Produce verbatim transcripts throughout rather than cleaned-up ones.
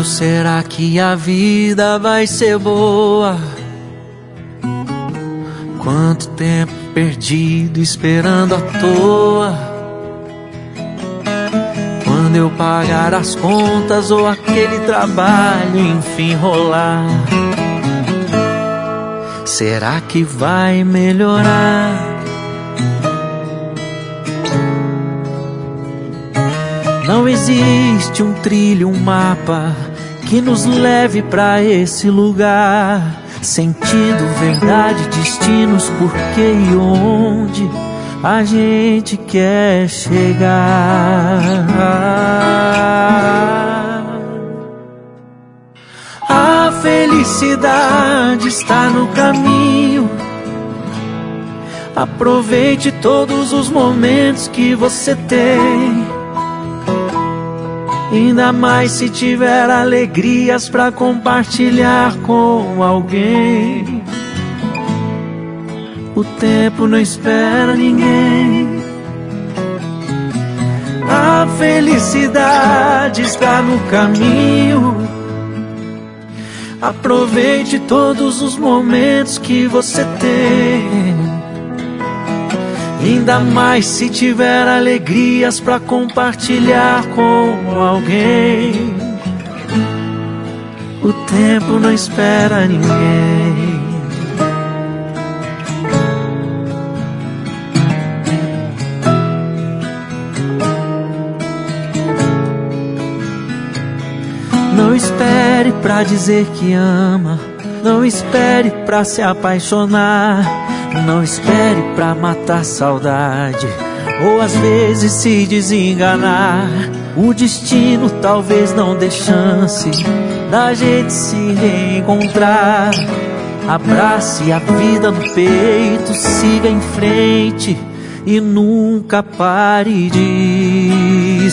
Quando será que a vida vai ser boa? Quanto tempo perdido esperando à toa? Quando eu pagar as contas ou aquele trabalho enfim rolar, será que vai melhorar? Não existe um trilho, um mapa que nos leve pra esse lugar. Sentido, verdade, destinos, porquê e onde a gente quer chegar. A felicidade está no caminho. Aproveite todos os momentos que você tem. Ainda mais se tiver alegrias pra compartilhar com alguém. O tempo não espera ninguém. A felicidade está no caminho. Aproveite todos os momentos que você tem. Ainda mais se tiver alegrias pra compartilhar com alguém. O tempo não espera ninguém. Não espere pra dizer que ama. Não espere pra se apaixonar. Não espere pra matar saudade, ou às vezes se desenganar. O destino talvez não dê chance da gente se reencontrar. Abrace a vida no peito, siga em frente e nunca pare de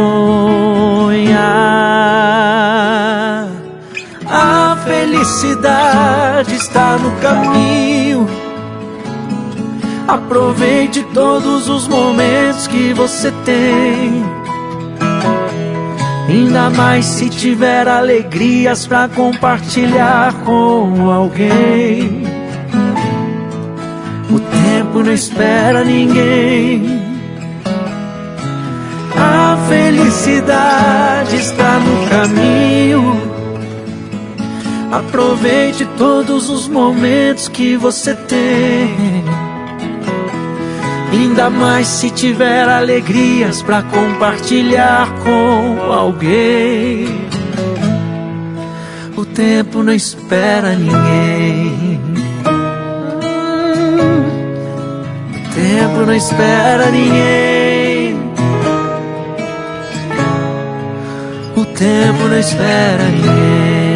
sonhar. A felicidade está no caminho. Aproveite todos os momentos que você tem. Ainda mais se tiver alegrias pra compartilhar com alguém. O tempo não espera ninguém. A felicidade está no caminho. Aproveite todos os momentos que você tem. Ainda mais se tiver alegrias pra compartilhar com alguém. O tempo não espera ninguém. O tempo não espera ninguém. O tempo não espera ninguém.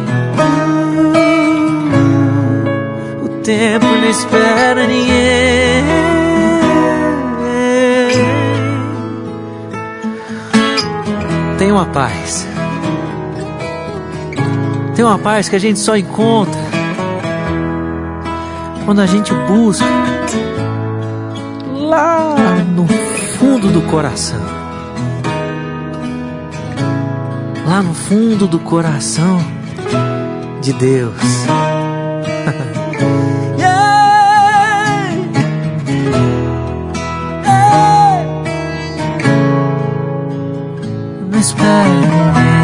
O tempo não espera ninguém. Tem uma paz. Tem uma paz que a gente só encontra quando a gente busca lá no fundo do coração. Lá no fundo do coração de Deus. Não espere ninguém.